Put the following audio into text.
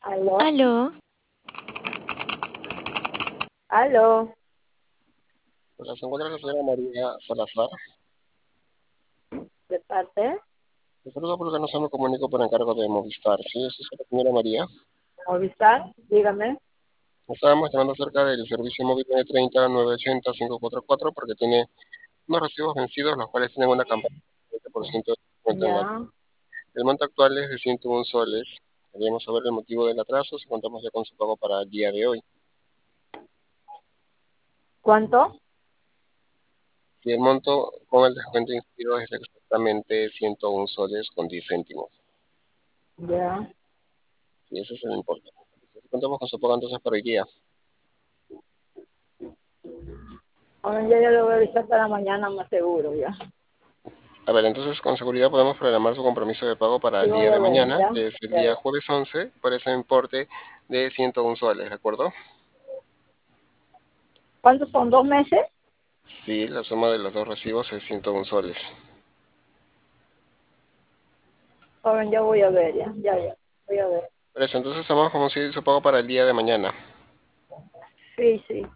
Aló, Aló, aló, Hola, se encuentra la señora María Salazar. de parte, Le saludo porque no se me comunico por encargo de Movistar. Sí, es la señora María. Movistar, dígame. Estábamos llamando acerca del servicio móvil de 30 980 544 porque tiene unos recibos vencidos, los cuales tienen una campaña de 20% de descuento en Ya, el monto actual es de 101 soles. Queríamos saber el motivo del atraso, si contamos ya con su pago para el día de hoy. ¿cuánto? Si el monto con el descuento incluido es exactamente 101 soles con 10 céntimos. Ya. Y ese es el importe. Si contamos con su pago entonces para hoy día. Ahora ya yo lo voy a avisar para mañana más seguro, ya. A ver, entonces con seguridad podemos programar su compromiso de pago para Sí, el voy día a de ver, mañana, ya. que es el Ya, día ya. jueves 11, por ese importe de 101 soles, ¿de acuerdo? ¿Cuántos son? ¿2 meses? Sí, la suma de los dos recibos es 101 soles. Ahora ya voy a ver, ya, ya, ya. Voy a ver. Por eso, entonces estamos como si su pago para el día de mañana. Sí, sí.